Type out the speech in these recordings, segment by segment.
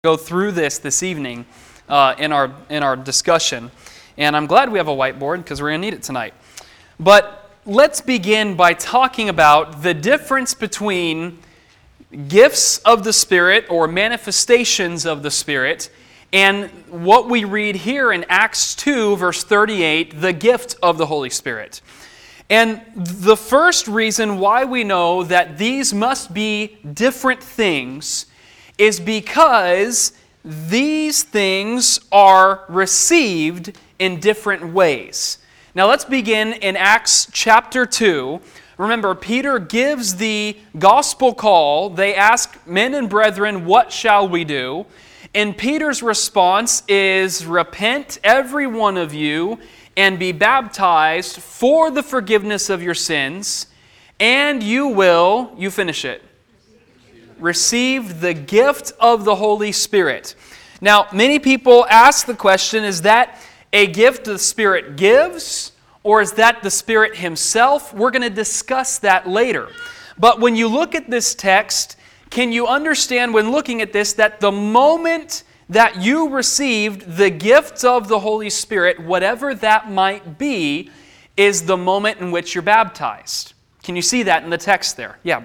Go through this evening in our discussion, and I'm glad we have a whiteboard because we're going to need it tonight. But let's begin by talking about the difference between gifts of the Spirit or manifestations of the Spirit and what we read here in Acts 2 verse 38, the gift of the Holy Spirit. And the first reason why we know that these must be different things is because these things are received in different ways. Now let's begin in Acts chapter 2. Remember, Peter gives the gospel call. They ask, "Men and brethren, what shall we do?" And Peter's response is, "Repent, every one of you, and be baptized for the forgiveness of your sins, and you will," you finish it, "receive the gift of the Holy Spirit." Now, many people ask the question, is that a gift the Spirit gives, or is that the Spirit Himself? We're going to discuss that later. But when you look at this text, can you understand when looking at this that the moment that you received the gift of the Holy Spirit, whatever that might be, is the moment in which you're baptized? Can you see that in the text there? Yeah.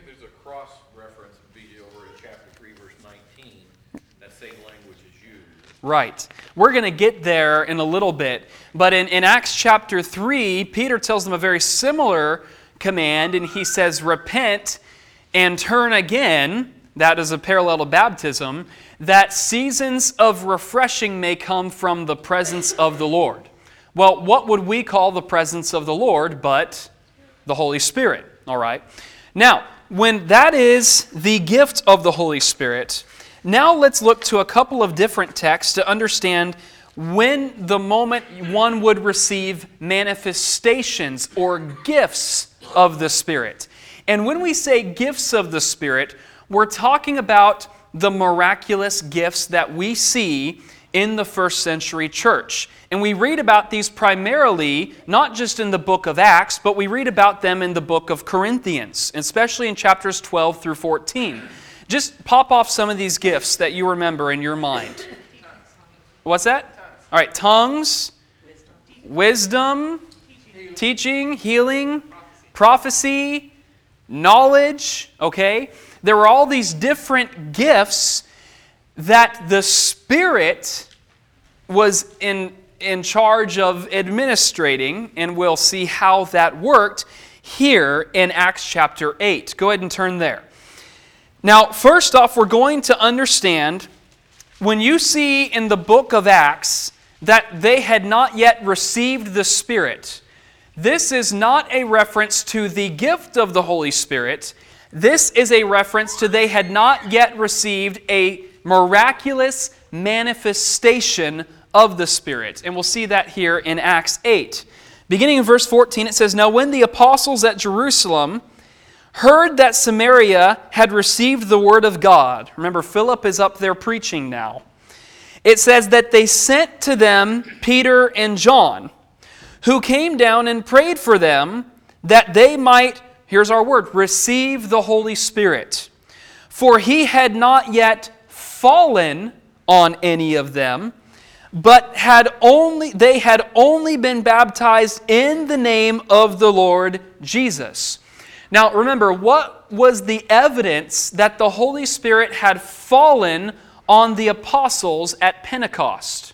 Right. We're going to get there in a little bit. But in Acts chapter 3, Peter tells them a very similar command, and he says, "Repent and turn again," that is a parallel to baptism, "that seasons of refreshing may come from the presence of the Lord." Well, what would we call the presence of the Lord but the Holy Spirit? All right. Now, when that is the gift of the Holy Spirit, now let's look to a couple of different texts to understand when the moment one would receive manifestations or gifts of the Spirit. And when we say gifts of the Spirit, we're talking about the miraculous gifts that we see in the first century church. And we read about these primarily, not just in the book of Acts, but we read about them in the book of Corinthians, especially in chapters 12 through 14. Just pop off some of these gifts that you remember in your mind. What's that? All right, tongues, wisdom, teaching, healing, prophecy, knowledge, okay? There were all these different gifts that the Spirit was in charge of administrating, and we'll see how that worked here in Acts chapter 8. Go ahead and turn there. Now, first off, we're going to understand when you see in the book of Acts that they had not yet received the Spirit, this is not a reference to the gift of the Holy Spirit. This is a reference to they had not yet received a miraculous manifestation of the Spirit. And we'll see that here in Acts 8. Beginning in verse 14, it says, "Now when the apostles at Jerusalem heard that Samaria had received the word of God," remember, Philip is up there preaching now, it says that they sent to them Peter and John, who came down and prayed for them that they might, here's our word, receive the Holy Spirit. For he had not yet fallen on any of them, but they had only been baptized in the name of the Lord Jesus. Now remember, what was the evidence that the Holy Spirit had fallen on the apostles at Pentecost?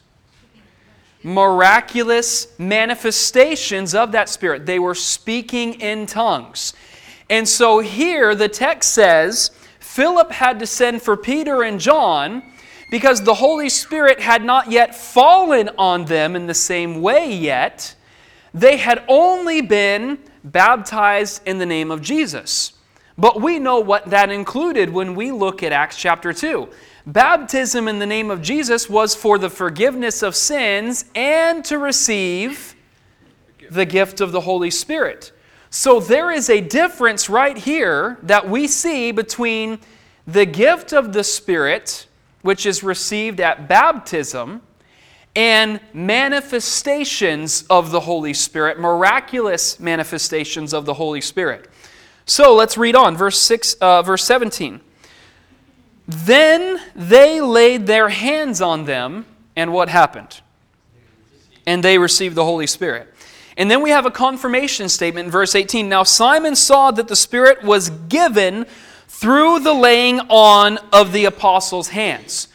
Miraculous manifestations of that Spirit. They were speaking in tongues. And so here the text says Philip had to send for Peter and John because the Holy Spirit had not yet fallen on them in the same way yet. They had only been baptized in the name of Jesus. But we know what that included when we look at Acts chapter 2. Baptism in the name of Jesus was for the forgiveness of sins and to receive the gift of the Holy Spirit. So there is a difference right here that we see between the gift of the Spirit, which is received at baptism, and manifestations of the Holy Spirit, miraculous manifestations of the Holy Spirit. So let's read on, verse 17. Then they laid their hands on them, and what happened? And they received the Holy Spirit. And then we have a confirmation statement in verse 18. Now Simon saw that the Spirit was given through the laying on of the apostles' hands.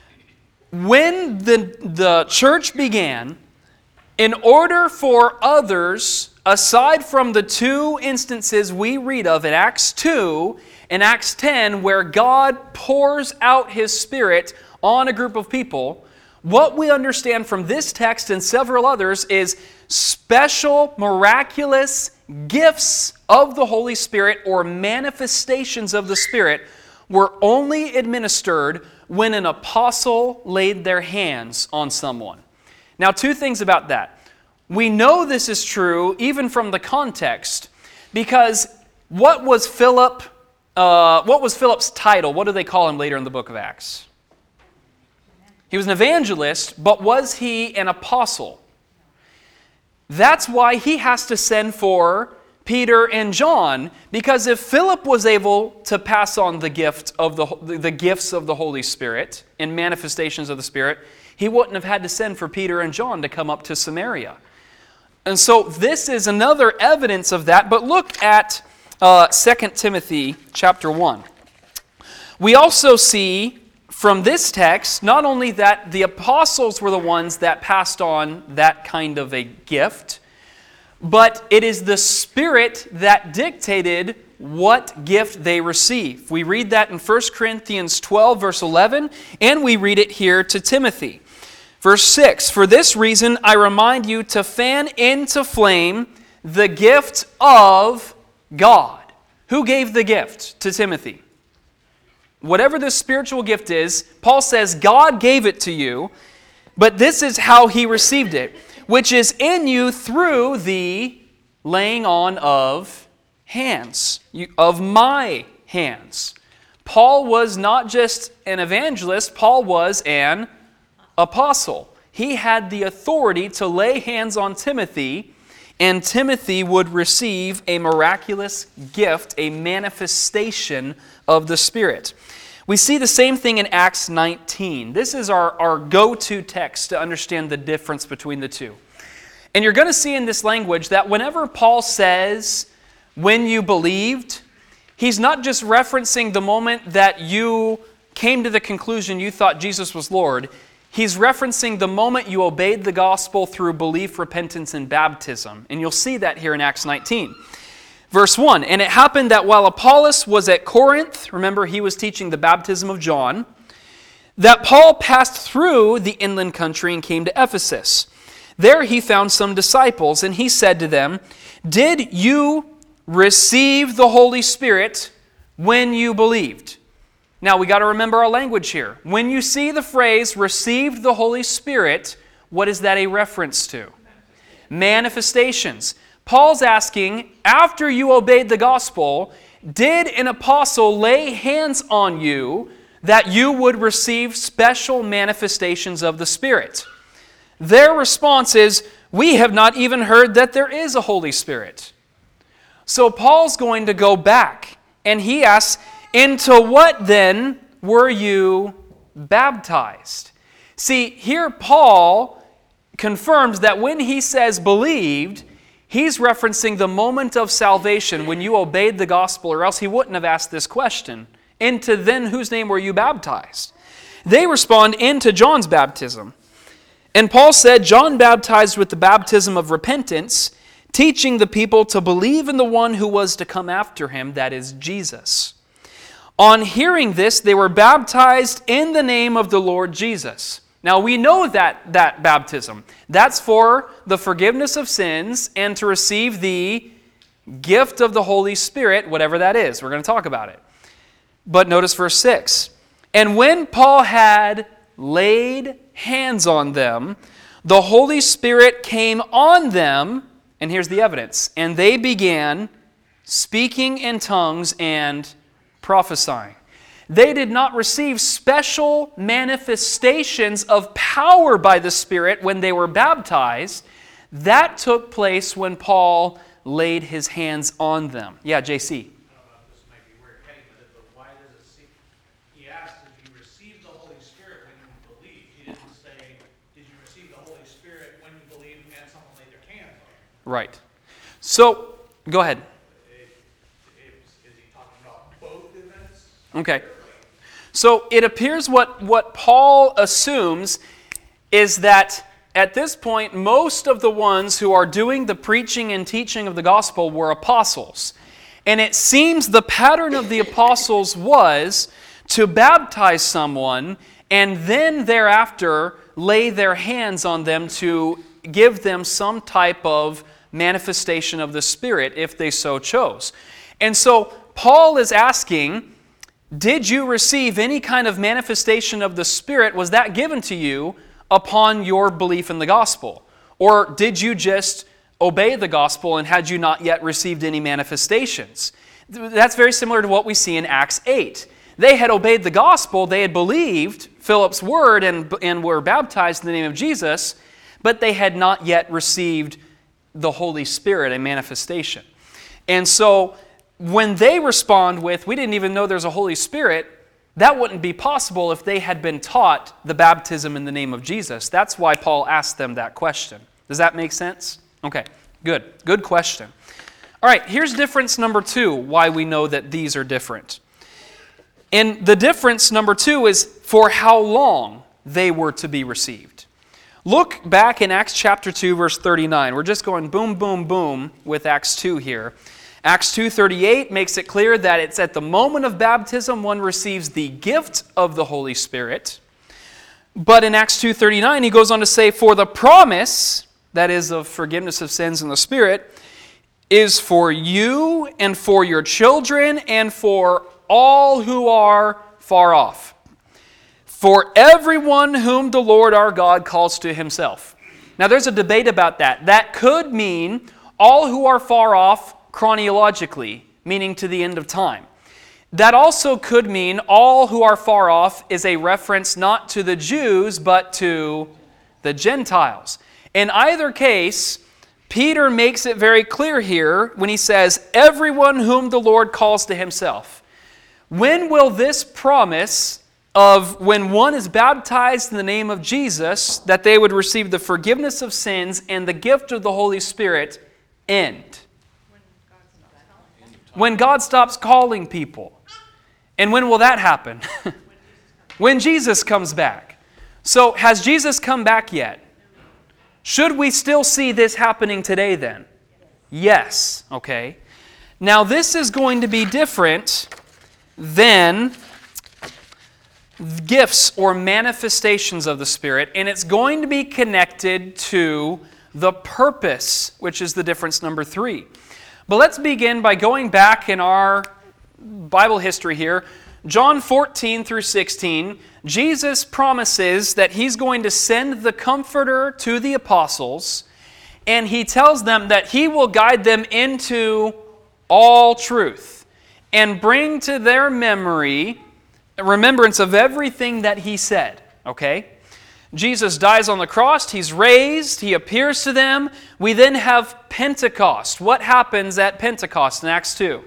When the church began, in order for others, aside from the two instances we read of in Acts 2 and Acts 10, where God pours out His Spirit on a group of people, what we understand from this text and several others is special, miraculous gifts of the Holy Spirit or manifestations of the Spirit were only administered when an apostle laid their hands on someone. Now, two things about that. We know this is true even from the context, because what was Philip's title? What do they call him later in the book of Acts? He was an evangelist, but was he an apostle? That's why he has to send for Peter and John, because if Philip was able to pass on the gifts of the Holy Spirit and manifestations of the Spirit, he wouldn't have had to send for Peter and John to come up to Samaria. And so this is another evidence of that. But look at 2 Timothy chapter 1. We also see from this text not only that the apostles were the ones that passed on that kind of a gift, but it is the Spirit that dictated what gift they receive. We read that in 1 Corinthians 12, verse 11, and we read it here to Timothy. Verse 6, for this reason I remind you to fan into flame the gift of God. Who gave the gift to Timothy? Whatever this spiritual gift is, Paul says God gave it to you, but this is how He received it, which is in you through the laying on of hands, of my hands. Paul was not just an evangelist, Paul was an apostle. He had the authority to lay hands on Timothy, and Timothy would receive a miraculous gift, a manifestation of the Spirit. We see the same thing in Acts 19. This is our go-to text to understand the difference between the two. And you're going to see in this language that whenever Paul says, when you believed, he's not just referencing the moment that you came to the conclusion you thought Jesus was Lord. He's referencing the moment you obeyed the gospel through belief, repentance, and baptism. And you'll see that here in Acts 19. Verse 1, and it happened that while Apollos was at Corinth, remember he was teaching the baptism of John, that Paul passed through the inland country and came to Ephesus. There he found some disciples, and he said to them, did you receive the Holy Spirit when you believed? Now we got to remember our language here. When you see the phrase, received the Holy Spirit, what is that a reference to? Manifestations. Paul's asking, after you obeyed the gospel, did an apostle lay hands on you that you would receive special manifestations of the Spirit? Their response is, we have not even heard that there is a Holy Spirit. So Paul's going to go back, and he asks, into what then were you baptized? See, here Paul confirms that when he says believed, he's referencing the moment of salvation when you obeyed the gospel, or else he wouldn't have asked this question. Into then whose name were you baptized? They respond, into John's baptism. And Paul said, John baptized with the baptism of repentance, teaching the people to believe in the one who was to come after him, that is Jesus. On hearing this, they were baptized in the name of the Lord Jesus. Now we know that baptism, that's for the forgiveness of sins and to receive the gift of the Holy Spirit, whatever that is. We're going to talk about it. But notice verse 6. And when Paul had laid hands on them, the Holy Spirit came on them, and here's the evidence, and they began speaking in tongues and prophesying. They did not receive special manifestations of power by the Spirit when they were baptized. That took place when Paul laid his hands on them. Yeah, JC. This might be weird, but why does it seem he asked in Right. So, go ahead. Is he talking about both events? Okay. So it appears what Paul assumes is that at this point, most of the ones who are doing the preaching and teaching of the gospel were apostles. And it seems the pattern of the apostles was to baptize someone and then thereafter lay their hands on them to give them some type of manifestation of the Spirit if they so chose. And so Paul is asking, did you receive any kind of manifestation of the Spirit? Was that given to you upon your belief in the gospel? Or did you just obey the gospel and had you not yet received any manifestations? That's very similar to what we see in Acts 8. They had obeyed the gospel, they had believed Philip's word and were baptized in the name of Jesus, but they had not yet received the Holy Spirit, a manifestation. And so when they respond with, we didn't even know there's a Holy Spirit, that wouldn't be possible if they had been taught the baptism in the name of Jesus. That's why Paul asked them that question. Does that make sense? Okay, good. Good question. All right, here's difference number 2, why we know that these are different. And the difference number 2 is for how long they were to be received. Look back in Acts chapter 2, verse 39. We're just going boom, boom, boom with Acts 2 here. Acts 2:38 makes it clear that it's at the moment of baptism one receives the gift of the Holy Spirit. But in Acts 2:39 he goes on to say, for the promise, that is of forgiveness of sins in the Spirit, is for you and for your children and for all who are far off. For everyone whom the Lord our God calls to himself. Now there's a debate about that. That could mean all who are far off chronologically, meaning to the end of time. That also could mean all who are far off is a reference not to the Jews, but to the Gentiles. In either case, Peter makes it very clear here when he says, everyone whom the Lord calls to himself. When will this promise of when one is baptized in the name of Jesus, that they would receive the forgiveness of sins and the gift of the Holy Spirit end? When God stops calling people. And when will that happen? When Jesus comes back. So has Jesus come back yet? Should we still see this happening today then? Yes. Okay. Now this is going to be different than gifts or manifestations of the Spirit, and it's going to be connected to the purpose, which is the difference number 3. But let's begin by going back in our Bible history here. John 14 through 16, Jesus promises that he's going to send the Comforter to the apostles, and he tells them that he will guide them into all truth and bring to their memory a remembrance of everything that he said. Okay? Jesus dies on the cross, he's raised, he appears to them. We then have Pentecost. What happens at Pentecost in Acts 2?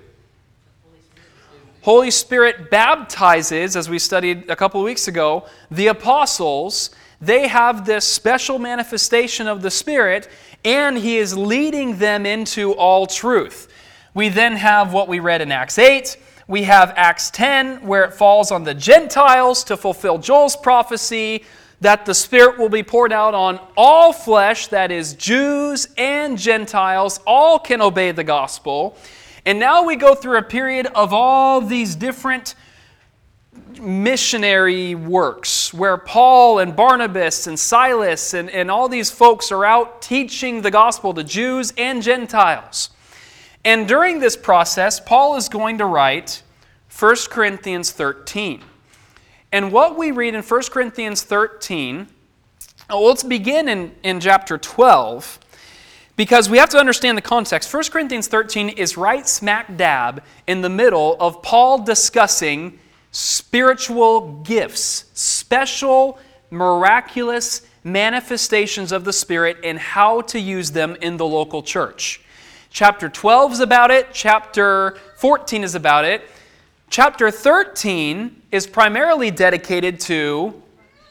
Holy Spirit baptizes, as we studied a couple of weeks ago, the apostles. They have this special manifestation of the Spirit, and he is leading them into all truth. We then have what we read in Acts 8. We have Acts 10, where it falls on the Gentiles to fulfill Joel's prophecy that the Spirit will be poured out on all flesh, that is, Jews and Gentiles, all can obey the gospel. And now we go through a period of all these different missionary works where Paul and Barnabas and Silas and all these folks are out teaching the gospel to Jews and Gentiles. And during this process, Paul is going to write 1 Corinthians 13. And what we read in 1 Corinthians 13, let's begin in chapter 12, because we have to understand the context. 1 Corinthians 13 is right smack dab in the middle of Paul discussing spiritual gifts, special, miraculous manifestations of the Spirit and how to use them in the local church. Chapter 12 is about it. Chapter 14 is about it. Chapter 13 is primarily dedicated to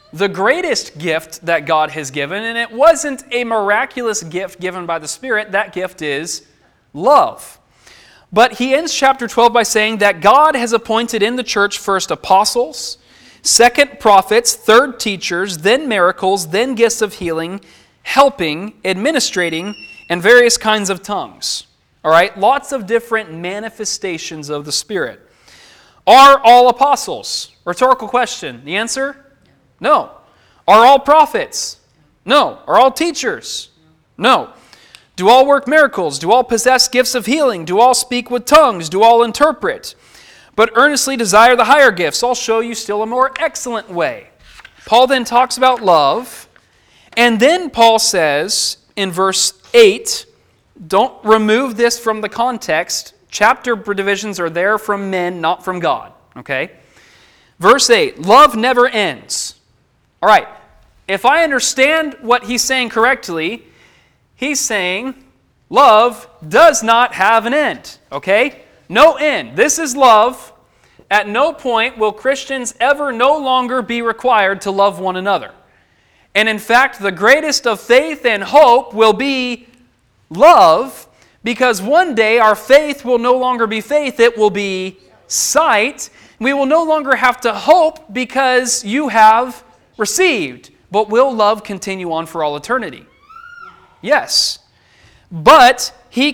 the greatest gift that God has given, and it wasn't a miraculous gift given by the Spirit. That gift is love. But he ends chapter 12 by saying that God has appointed in the church first apostles, second prophets, third teachers, then miracles, then gifts of healing, helping, administrating, and various kinds of tongues. All right, lots of different manifestations of the Spirit. Are all apostles? Rhetorical question. The answer? No. Are all prophets? No. Are all teachers? No. Do all work miracles? Do all possess gifts of healing? Do all speak with tongues? Do all interpret? But earnestly desire the higher gifts. I'll show you still a more excellent way. Paul then talks about love. And then Paul says in verse 8, don't remove this from the context. Chapter divisions are there from men, not from God. Okay? Verse 8, love never ends. All right, if I understand what he's saying correctly, he's saying love does not have an end. Okay? No end. This is love. At no point will Christians ever no longer be required to love one another. And in fact, the greatest of faith and hope will be love, because one day our faith will no longer be faith, it will be sight. We will no longer have to hope because you have received. But will love continue on for all eternity? Yes. But he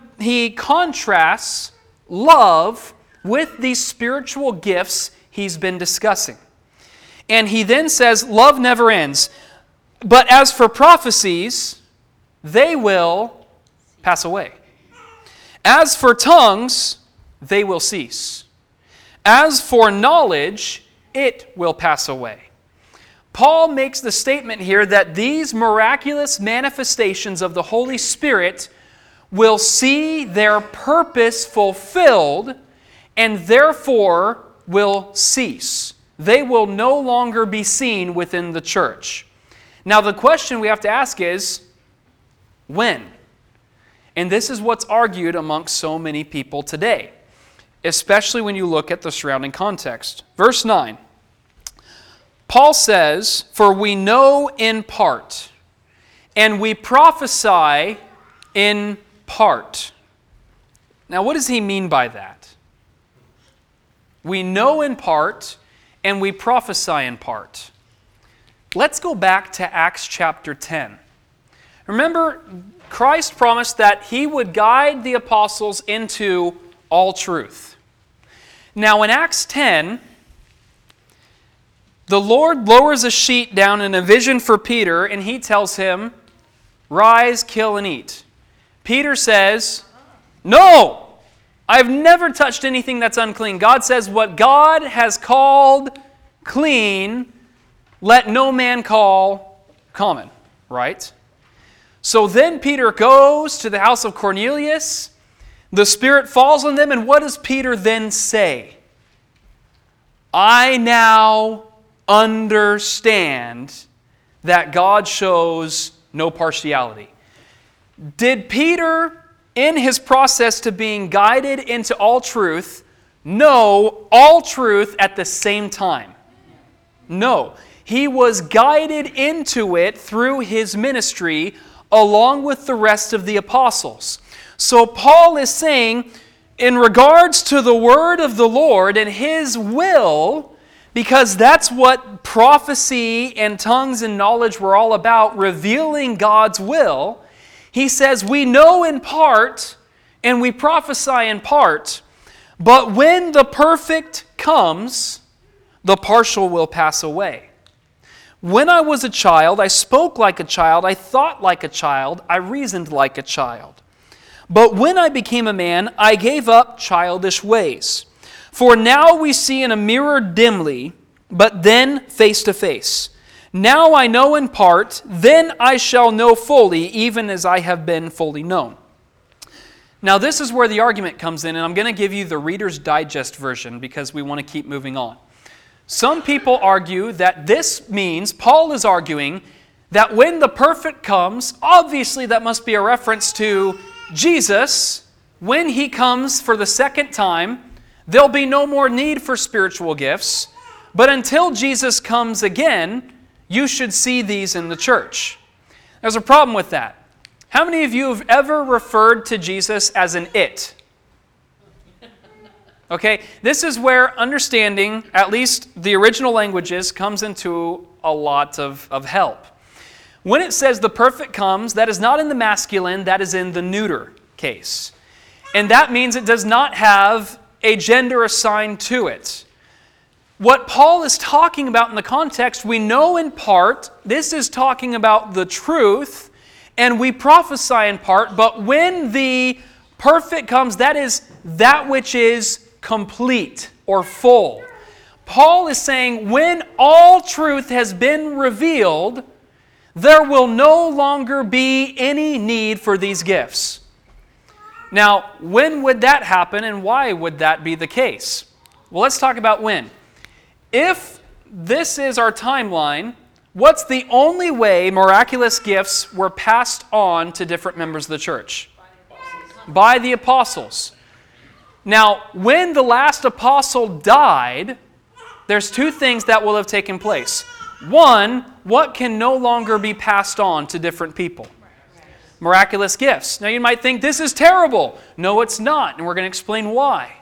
contrasts love with these spiritual gifts he's been discussing. And he then says, love never ends. But as for prophecies, they will pass away. As for tongues, they will cease. As for knowledge, it will pass away. Paul makes the statement here that these miraculous manifestations of the Holy Spirit will see their purpose fulfilled and therefore will cease. They will no longer be seen within the church. Now the question we have to ask is, when? And this is what's argued amongst so many people today, especially when you look at the surrounding context. Verse 9. Paul says, for we know in part, and we prophesy in part. Now, what does he mean by that? We know in part, and we prophesy in part. Let's go back to Acts chapter 10. Remember, Christ promised that he would guide the apostles into all truth. Now, in Acts 10, the Lord lowers a sheet down in a vision for Peter, and he tells him, rise, kill, and eat. Peter says, no, I've never touched anything that's unclean. God says, what God has called clean, let no man call common, right? So then Peter goes to the house of Cornelius. The Spirit falls on them, and what does Peter then say? I now understand that God shows no partiality. Did Peter, in his process to being guided into all truth, know all truth at the same time? No. He was guided into it through his ministry along with the rest of the apostles. So Paul is saying, in regards to the word of the Lord and his will, because that's what prophecy and tongues and knowledge were all about, revealing God's will, he says, we know in part and we prophesy in part, but when the perfect comes, the partial will pass away. When I was a child, I spoke like a child, I thought like a child, I reasoned like a child. But when I became a man, I gave up childish ways. For now we see in a mirror dimly, but then face to face. Now I know in part, then I shall know fully, even as I have been fully known. Now this is where the argument comes in, and I'm going to give you the Reader's Digest version because we want to keep moving on. Some people argue that this means, Paul is arguing, that when the perfect comes, obviously that must be a reference to Jesus. When he comes for the second time, there'll be no more need for spiritual gifts. But until Jesus comes again, You should see these in the church. There's a problem with that. How many of you have ever referred to Jesus as an it? Okay, this is where understanding, at least the original languages, comes into a lot of help. When it says the perfect comes, that is not in the masculine, that is in the neuter case. And that means it does not have a gender assigned to it. What Paul is talking about in the context, we know in part, this is talking about the truth, and we prophesy in part, but when the perfect comes, that is that which is complete or full. Paul is saying when all truth has been revealed, there will no longer be any need for these gifts. Now, when would that happen and why would that be the case? Well, let's talk about when. If this is our timeline, what's the only way miraculous gifts were passed on to different members of the church? By the apostles. Now, when the last apostle died, there's two things that will have taken place. One, what can no longer be passed on to different people? Miraculous gifts. Now you might think this is terrible. No, it's not, and we're going to explain why.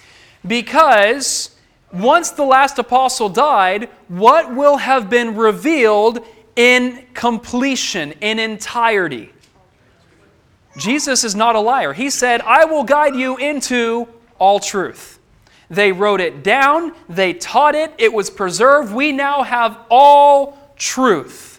Because once the last apostle died, what will have been revealed in completion, in entirety? Jesus is not a liar. He said, I will guide you into all truth. They wrote it down. They taught it. It was preserved. We now have all truth.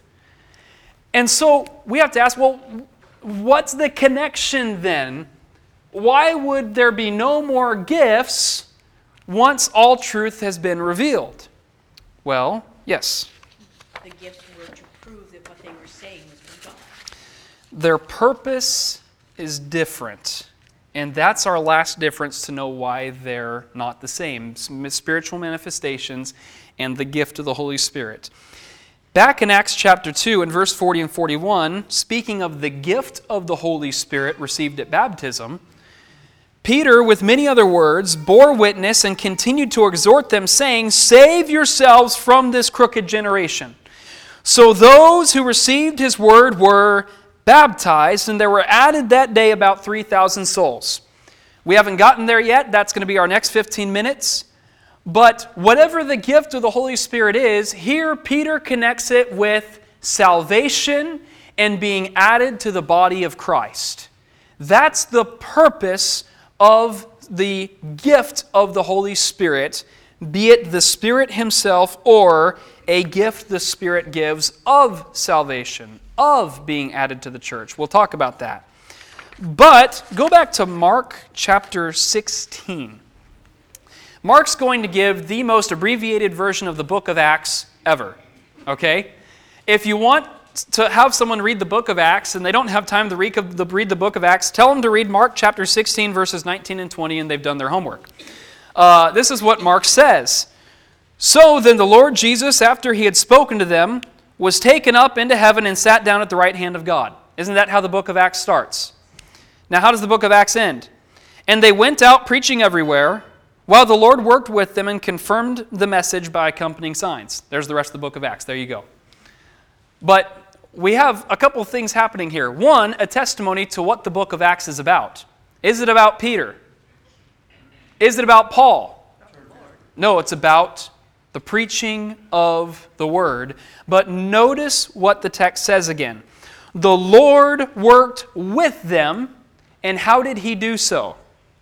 And so we have to ask, well, what's the connection then? Why would there be no more gifts once all truth has been revealed? Well, yes. The gifts were to prove that what they were saying was from God. Their purpose is different. And that's our last difference to know why they're not the same. Spiritual manifestations and the gift of the Holy Spirit. Back in Acts chapter 2 in verse 40 and 41, speaking of the gift of the Holy Spirit received at baptism, Peter, with many other words, bore witness and continued to exhort them, saying, Save yourselves from this crooked generation. So those who received his word were baptized, and there were added that day about 3,000 souls. We haven't gotten there yet. That's going to be our next 15 minutes. But whatever the gift of the Holy Spirit is, here Peter connects it with salvation and being added to the body of Christ. That's the purpose of the gift of the Holy Spirit, be it the Spirit himself or a gift the Spirit gives of salvation, of being added to the church. We'll talk about that. But go back to Mark chapter 16. Mark's going to give the most abbreviated version of the book of Acts ever. Okay? If you want to have someone read the book of Acts and they don't have time to read the book of Acts, tell them to read Mark chapter 16, verses 19 and 20, and they've done their homework. This is what Mark says. So then the Lord Jesus, after he had spoken to them, was taken up into heaven and sat down at the right hand of God. Isn't that how the book of Acts starts? Now, how does the book of Acts end? And they went out preaching everywhere, while the Lord worked with them and confirmed the message by accompanying signs. There's the rest of the book of Acts. There you go. But we have a couple things happening here. One, a testimony to what the book of Acts is about. Is it about Peter? Is it about Paul? No, it's about the preaching of the word. But notice what the text says again. The Lord worked with them, and how did he do so?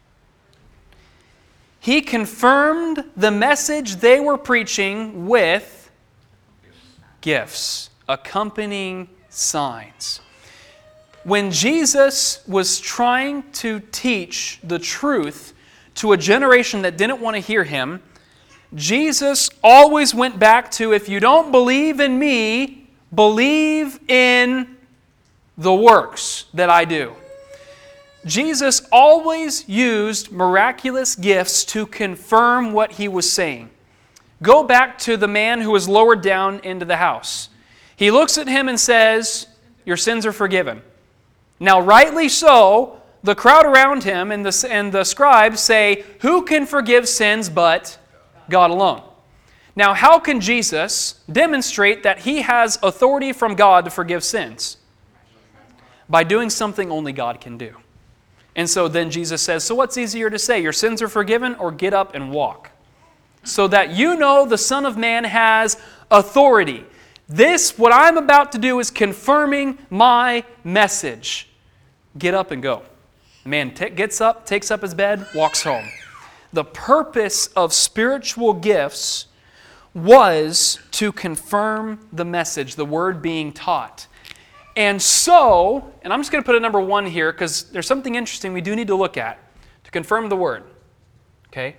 He confirmed the message they were preaching with gifts, accompanying signs. When Jesus was trying to teach the truth to a generation that didn't want to hear him, Jesus always went back to, if you don't believe in me, believe in the works that I do. Jesus always used miraculous gifts to confirm what he was saying. Go back to the man who was lowered down into the house. He looks at him and says, your sins are forgiven. Now, rightly so, the crowd around him and the scribes say, who can forgive sins but God alone? Now, how can Jesus demonstrate that he has authority from God to forgive sins? By doing something only God can do. And so then Jesus says, so what's easier to say? Your sins are forgiven, or get up and walk? So that you know the Son of Man has authority. This, what I'm about to do, is confirming my message. Get up and go. The man gets up, takes up his bed, walks home. The purpose of spiritual gifts was to confirm the message, the word being taught. And so, and I'm just going to put a number 1 here because there's something interesting we do need to look at to confirm the word. Okay?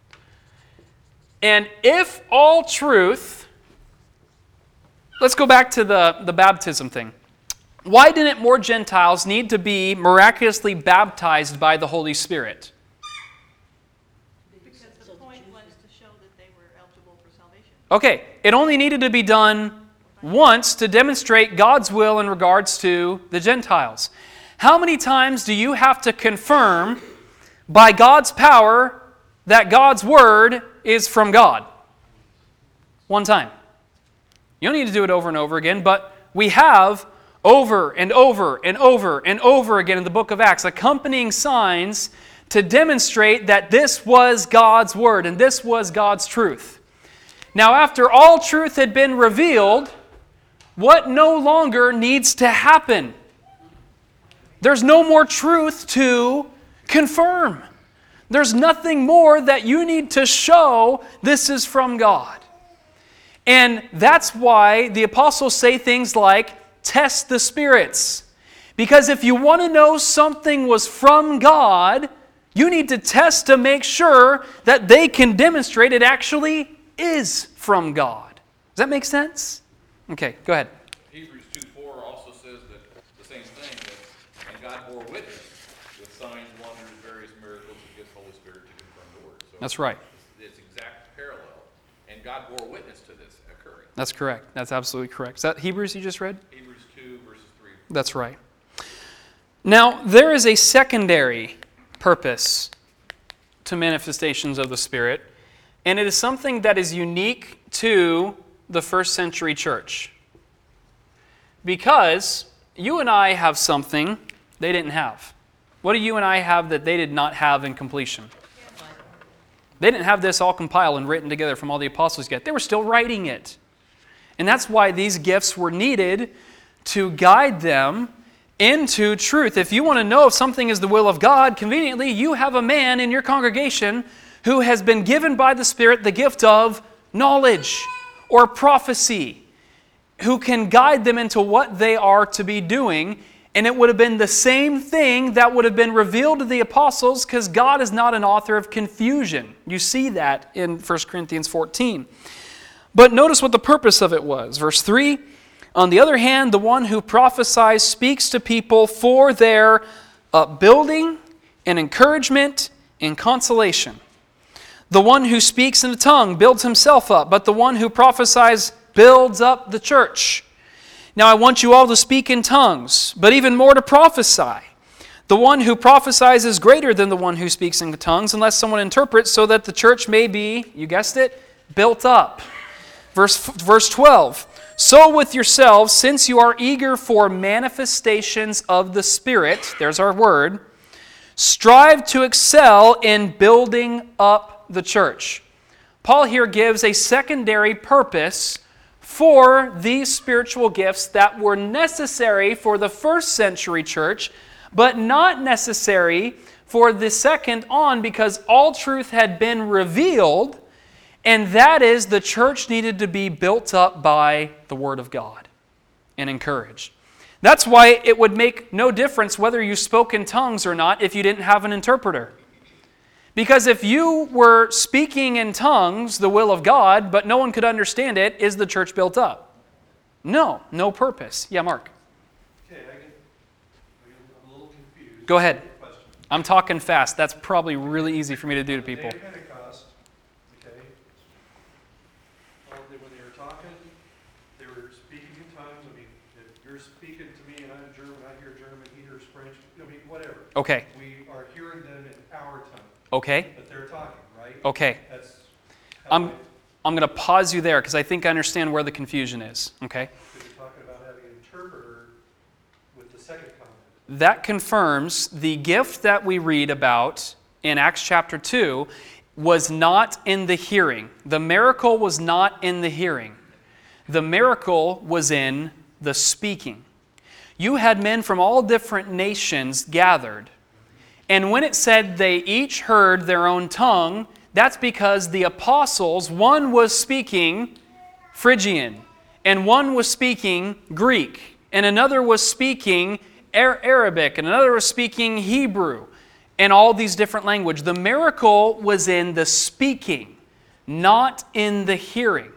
And if all truth, let's go back to the baptism thing. Why didn't more Gentiles need to be miraculously baptized by the Holy Spirit? Because the point was to show that they were eligible for salvation. Okay, it only needed to be done once to demonstrate God's will in regards to the Gentiles. How many times do you have to confirm by God's power that God's word is from God? One time. You don't need to do it over and over again, but we have over and over and over and over again in the book of Acts accompanying signs to demonstrate that this was God's word and this was God's truth. Now, after all truth had been revealed, what no longer needs to happen? There's no more truth to confirm. There's nothing more that you need to show this is from God. And that's why the apostles say things like, test the spirits. Because if you want to know something was from God, you need to test to make sure that they can demonstrate it actually is from God. Does that make sense? Okay, go ahead. Hebrews 2:4 also says that the same thing, that and God bore witness with signs, wonders, various miracles, and gives Holy Spirit to confirm the word. So That's right. It's exact parallel. And God bore witness to this occurring. That's correct. That's absolutely correct. Is that Hebrews you just read? Hebrews 2, verses 3. That's right. Now, there is a secondary purpose to manifestations of the Spirit, and it is something that is unique to the first century church. Because you and I have something they didn't have. What do you and I have that they did not have in completion? They didn't have this all compiled and written together from all the apostles yet. They were still writing it. And that's why these gifts were needed to guide them into truth. If you want to know if something is the will of God, conveniently, you have a man in your congregation who has been given by the Spirit the gift of knowledge or prophecy, who can guide them into what they are to be doing. And it would have been the same thing that would have been revealed to the apostles, because God is not an author of confusion. You see that in 1 Corinthians 14. But notice what the purpose of it was. Verse 3, on the other hand, the one who prophesies speaks to people for their upbuilding and encouragement and consolation. The one who speaks in a tongue builds himself up, but the one who prophesies builds up the church. Now I want you all to speak in tongues, but even more to prophesy. The one who prophesies is greater than the one who speaks in tongues, unless someone interprets, so that the church may be, you guessed it, built up. Verse 12, so with yourselves, since you are eager for manifestations of the Spirit, there's our word, strive to excel in building up the church. Paul here gives a secondary purpose for these spiritual gifts that were necessary for the first century church, but not necessary for the second on, because all truth had been revealed, and that is the church needed to be built up by the Word of God and encouraged. That's why it would make no difference whether you spoke in tongues or not if you didn't have an interpreter. Because if you were speaking in tongues, the will of God, but no one could understand it, is the church built up? No purpose. Yeah, Mark. Okay, I'm a little confused. Go ahead. Question. I'm talking fast. That's probably really easy for me to do to people. Day of Pentecost, okay, when they were talking, they were speaking in tongues. I mean, if you're speaking to me and I'm German, I hear German, he hears French, I mean, whatever. Okay. We are hearing them in our tongue. Okay. But they're talking, right? Okay. That's I'm going to pause you there because I think I understand where the confusion is. Okay? Because you're talking about having an interpreter with the second comment. That confirms the gift that we read about in Acts chapter 2 was not in the hearing. The miracle was not in the hearing. The miracle was in the speaking. You had men from all different nations gathered. And when it said they each heard their own tongue, that's because the apostles, one was speaking Phrygian, and one was speaking Greek, and another was speaking Arabic, and another was speaking Hebrew, and all these different languages. The miracle was in the speaking, not in the hearing.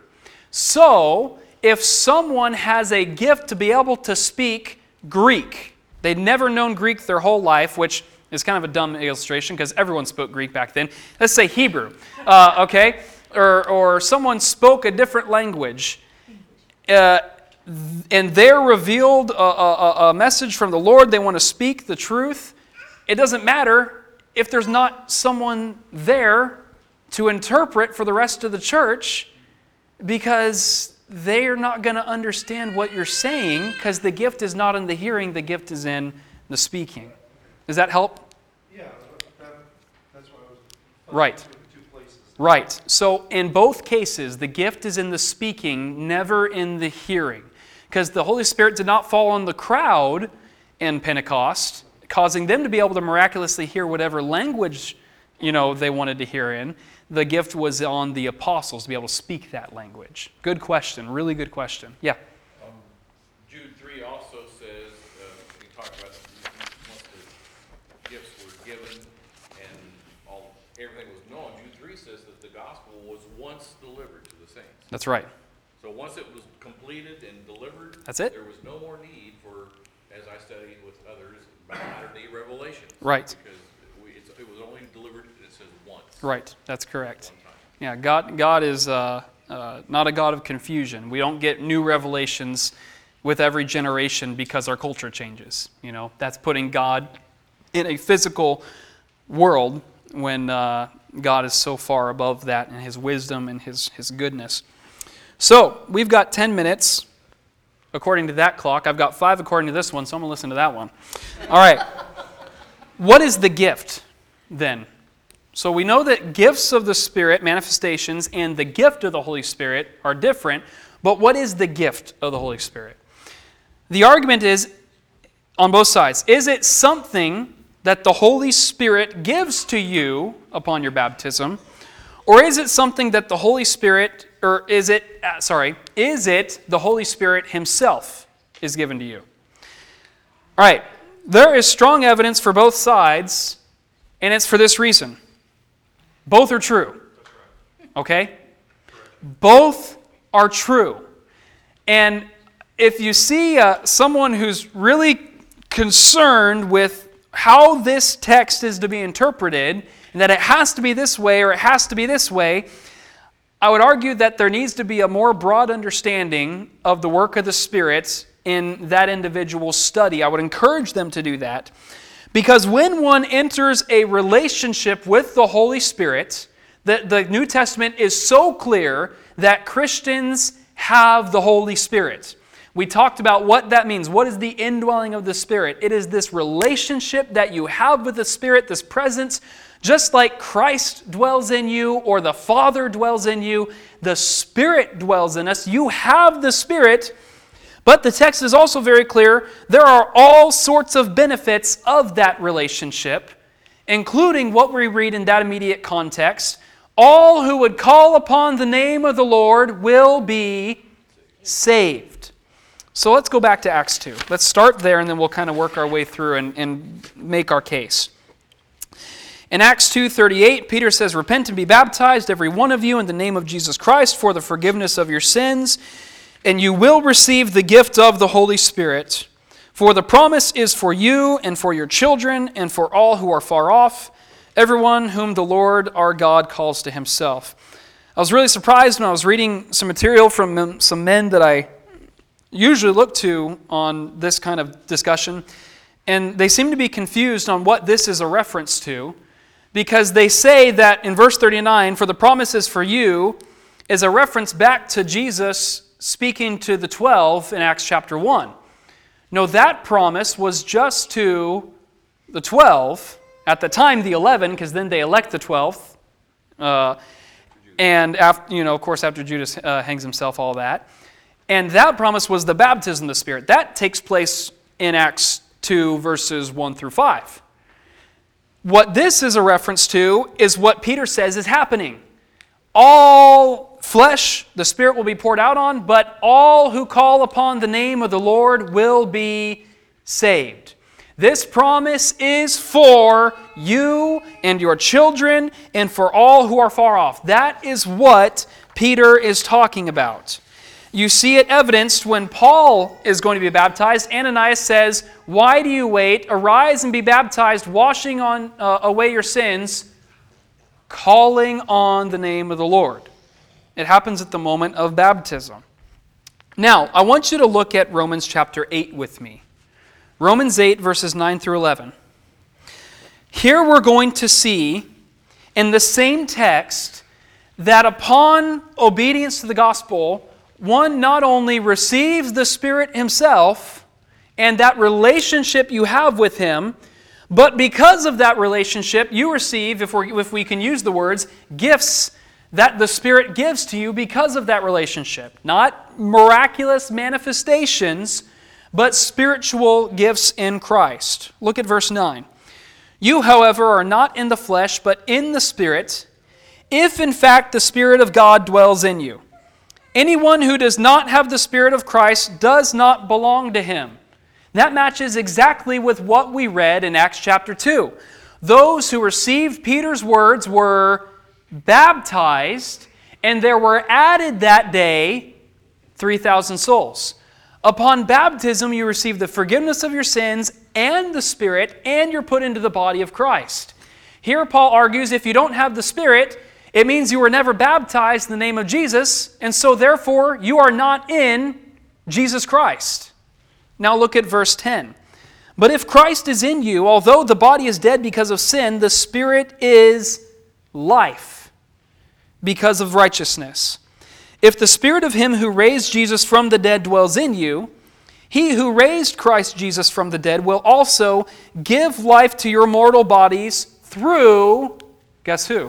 So, if someone has a gift to be able to speak Greek, they'd never known Greek their whole life, which is kind of a dumb illustration because everyone spoke Greek back then. Let's say Hebrew, okay? Or someone spoke a different language, and they're revealed a message from the Lord. They want to speak the truth. It doesn't matter if there's not someone there to interpret for the rest of the church, because they're not going to understand what you're saying because the gift is not in the hearing, the gift is in the speaking. Does that help? Yeah, that's what I was Right. between the two places. Right. So in both cases, the gift is in the speaking, never in the hearing. Because the Holy Spirit did not fall on the crowd in Pentecost, causing them to be able to miraculously hear whatever language, they wanted to hear in. The gift was on the apostles to be able to speak that language. Good question. Really good question. Yeah. Jude 3 also says, we talked about once the gifts were given and everything was known. Jude 3 says that the gospel was once delivered to the saints. That's right. So once it was completed and delivered, That's it. there was no more need for, as I studied with others, modern-day revelation. Right. Because it was only delivered, it says once. Right. That's correct. One time. Yeah, God is not a God of confusion. We don't get new revelations with every generation because our culture changes. That's putting God in a physical world when God is so far above that in His wisdom and His goodness. So, we've got 10 minutes according to that clock. I've got 5 according to this one, so I'm going to listen to that one. All right. What is the gift then? So we know that gifts of the Spirit, manifestations, and the gift of the Holy Spirit are different, but what is the gift of the Holy Spirit? The argument is on both sides. Is it something that the Holy Spirit gives to you upon your baptism, or is it something that the Holy Spirit, is it the Holy Spirit Himself is given to you? All right, there is strong evidence for both sides, and it's for this reason. Both are true. Okay? Both are true. And if you see someone who's really concerned with how this text is to be interpreted, and that it has to be this way or it has to be this way, I would argue that there needs to be a more broad understanding of the work of the Spirit in that individual's study. I would encourage them to do that. Because when one enters a relationship with the Holy Spirit, the New Testament is so clear that Christians have the Holy Spirit. We talked about what that means. What is the indwelling of the Spirit? It is this relationship that you have with the Spirit, this presence. Just like Christ dwells in you or the Father dwells in you, the Spirit dwells in us. You have the Spirit. But the text is also very clear. There are all sorts of benefits of that relationship, including what we read in that immediate context. All who would call upon the name of the Lord will be saved. So let's go back to Acts 2. Let's start there and then we'll kind of work our way through and make our case. In Acts 2:38, Peter says, "Repent and be baptized, every one of you, in the name of Jesus Christ for the forgiveness of your sins, and you will receive the gift of the Holy Spirit. For the promise is for you and for your children and for all who are far off, everyone whom the Lord our God calls to Himself." I was really surprised when I was reading some material from some men that I usually look to on this kind of discussion, and they seem to be confused on what this is a reference to, because they say that in verse 39, "For the promise is for you is a reference back to Jesus speaking to the 12 in Acts chapter 1. No, that promise was just to the 12, at the time the 11, because then they elect the 12th, and after, of course, after Judas hangs himself, all that. And that promise was the baptism of the Spirit. That takes place in Acts 2, verses 1 through 5. What this is a reference to is what Peter says is happening. All flesh, the Spirit will be poured out on, but all who call upon the name of the Lord will be saved. This promise is for you and your children and for all who are far off. That is what Peter is talking about. You see it evidenced when Paul is going to be baptized. Ananias says, "Why do you wait? Arise and be baptized, washing away your sins, calling on the name of the Lord." It happens at the moment of baptism. Now, I want you to look at Romans chapter 8 with me. Romans 8, verses 9 through 11. Here we're going to see in the same text that upon obedience to the gospel, one not only receives the Spirit himself and that relationship you have with him, but because of that relationship, you receive, if we can use the words, gifts that the Spirit gives to you because of that relationship. Not miraculous manifestations, but spiritual gifts in Christ. Look at verse 9. You, however, are not in the flesh, but in the Spirit, if in fact the Spirit of God dwells in you. Anyone who does not have the Spirit of Christ does not belong to him. That matches exactly with what we read in Acts chapter 2. Those who received Peter's words were baptized, and there were added that day 3,000 souls. Upon baptism, you receive the forgiveness of your sins and the Spirit, and you're put into the body of Christ. Here Paul argues if you don't have the Spirit, it means you were never baptized in the name of Jesus, and so therefore you are not in Jesus Christ. Now look at verse 10. But if Christ is in you, although the body is dead because of sin, the Spirit is life because of righteousness. If the Spirit of him who raised Jesus from the dead dwells in you, he who raised Christ Jesus from the dead will also give life to your mortal bodies through, guess who?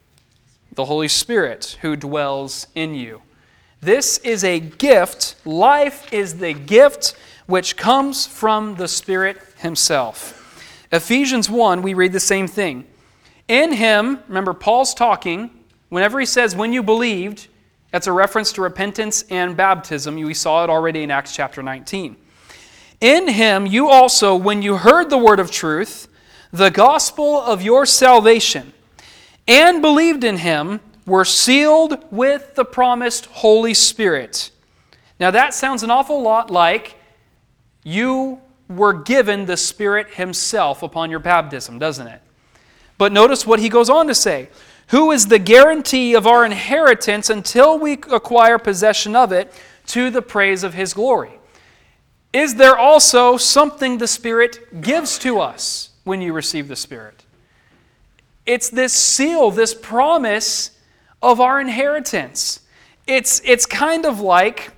The Holy Spirit who dwells in you. This is a gift. Life is the gift which comes from the Spirit himself. Ephesians 1, we read the same thing. In him, remember Paul's talking, whenever he says when you believed, that's a reference to repentance and baptism. We saw it already in Acts chapter 19. In him you also, when you heard the word of truth, the gospel of your salvation, and believed in him, were sealed with the promised Holy Spirit. Now that sounds an awful lot like you were given the Spirit himself upon your baptism, doesn't it? But notice what he goes on to say. Who is the guarantee of our inheritance until we acquire possession of it to the praise of his glory? Is there also something the Spirit gives to us when you receive the Spirit? It's this seal, this promise of our inheritance. It's kind of like,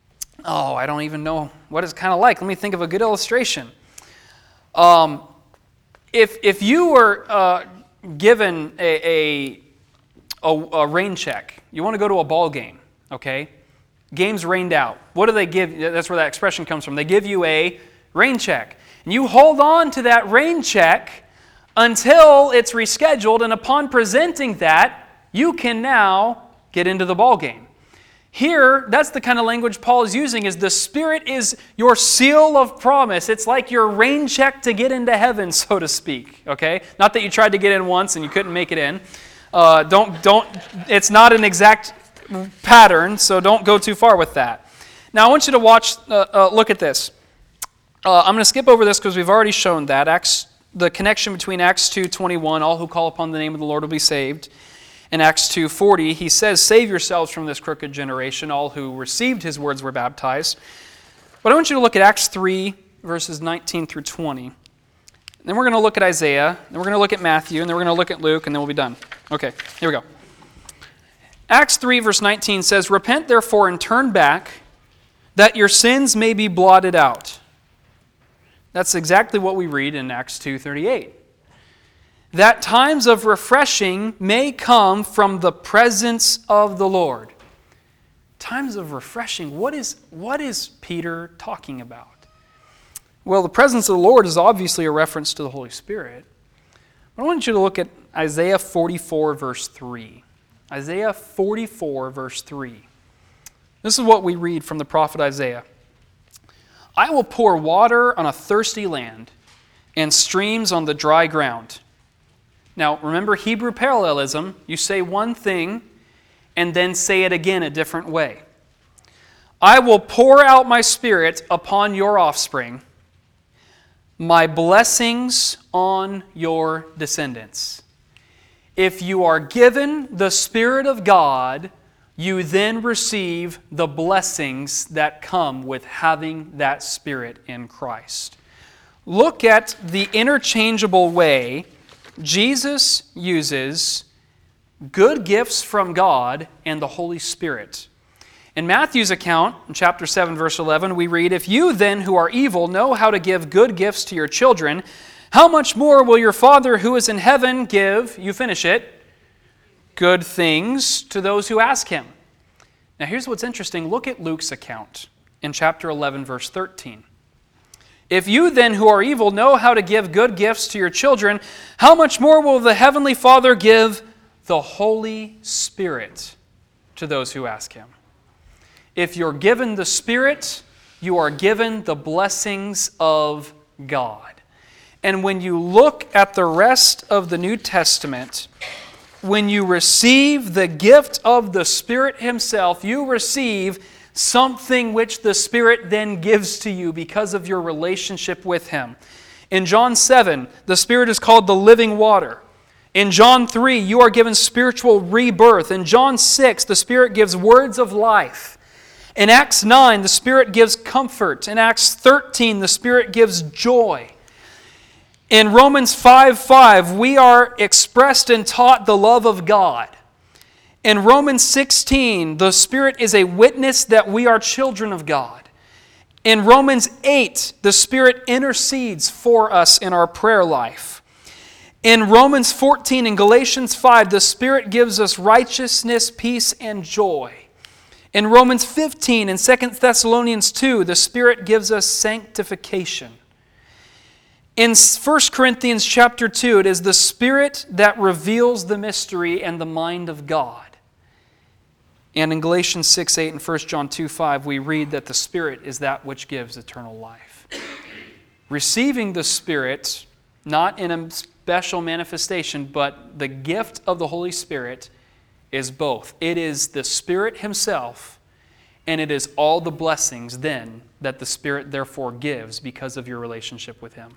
I don't even know what it's kind of like. Let me think of a good illustration. If you were given a rain check, you want to go to a ball game, okay? Game's rained out. What do they give? That's where that expression comes from. They give you a rain check. And you hold on to that rain check until it's rescheduled, and upon presenting that, you can now get into the ball game. Here, that's the kind of language Paul is using, is the Spirit is your seal of promise. It's like your rain check to get into heaven, so to speak, okay? Not that you tried to get in once and you couldn't make it in. It's not an exact pattern, so don't go too far with that. Now, I want you to look at this. I'm going to skip over this because we've already shown that. The connection between Acts 2:21, all who call upon the name of the Lord will be saved. In Acts 2:40, he says, save yourselves from this crooked generation. All who received his words were baptized. But I want you to look at Acts 3, verses 19 through 20. Then we're going to look at Isaiah, then we're going to look at Matthew, and then we're going to look at Luke, and then we'll be done. Okay, here we go. Acts 3 verse 19 says, "Repent therefore and turn back, that your sins may be blotted out." That's exactly what we read in Acts 2:38. That times of refreshing may come from the presence of the Lord. Times of refreshing. What is Peter talking about? Well, the presence of the Lord is obviously a reference to the Holy Spirit. But I want you to look at Isaiah 44 verse 3. Isaiah 44 verse 3. This is what we read from the prophet Isaiah. "I will pour water on a thirsty land and streams on the dry ground." Now, remember Hebrew parallelism. You say one thing and then say it again a different way. "I will pour out my Spirit upon your offspring, my blessings on your descendants." If you are given the Spirit of God, you then receive the blessings that come with having that Spirit in Christ. Look at the interchangeable way Jesus uses good gifts from God and the Holy Spirit. In Matthew's account, in chapter 7, verse 11, we read, "If you then who are evil know how to give good gifts to your children, how much more will your Father who is in heaven give," you finish it, "good things to those who ask Him." Now here's what's interesting. Look at Luke's account in chapter 11, verse 13. "If you then who are evil know how to give good gifts to your children, how much more will the Heavenly Father give the Holy Spirit to those who ask Him?" If you're given the Spirit, you are given the blessings of God. And when you look at the rest of the New Testament, when you receive the gift of the Spirit Himself, you receive something which the Spirit then gives to you because of your relationship with Him. In John 7, the Spirit is called the living water. In John 3, you are given spiritual rebirth. In John 6, the Spirit gives words of life. In Acts 9, the Spirit gives comfort. In Acts 13, the Spirit gives joy. In Romans 5:5, we are expressed and taught the love of God. In Romans 16, the Spirit is a witness that we are children of God. In Romans 8, the Spirit intercedes for us in our prayer life. In Romans 14 and Galatians 5, the Spirit gives us righteousness, peace, and joy. In Romans 15 and 2 Thessalonians 2, the Spirit gives us sanctification. In 1 Corinthians chapter 2, it is the Spirit that reveals the mystery and the mind of God. And in Galatians 6:8 and 1 John 2:5, we read that the Spirit is that which gives eternal life. Receiving the Spirit, not in a special manifestation, but the gift of the Holy Spirit is both. It is the Spirit Himself, and it is all the blessings then that the Spirit therefore gives because of your relationship with Him.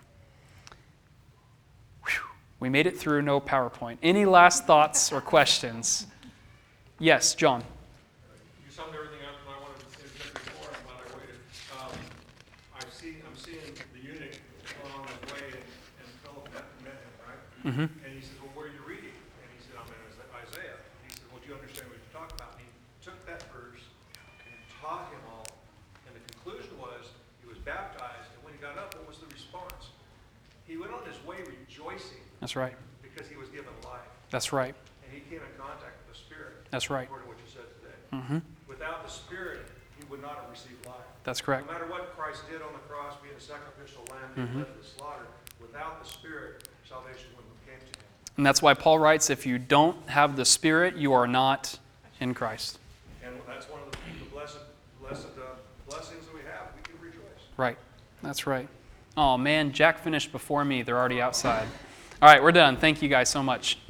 Whew. We made it through, no PowerPoint. Any last thoughts or questions? Yes, John. You summed everything up, and I wanted to say before, I'm glad I waited. I'm seeing the eunuch going on his way, and Philip met him, right? Mm-hmm. And he said, "Well, where are you reading?" And he said, "I'm in Isaiah." He said, "Well, do you understand what you're talking about?" And he took that verse and taught him all. And the conclusion was, he was baptized, and when he got up, what was the response? He went on his way rejoicing. That's right. Because he was given life. That's right. And he came in contact with the Spirit. That's right. According to what you said today. Mm-hmm. Without the Spirit, he would not have received life. That's correct. No matter what Christ did on the cross, being a sacrificial lamb, being led to the slaughter, without the Spirit, salvation wouldn't have came to him. And that's why Paul writes, if you don't have the Spirit, you are not in Christ. And that's one of the blessings that we have. We can rejoice. Right. That's right. Oh, man, Jack finished before me. They're already outside. All right, we're done. Thank you guys so much.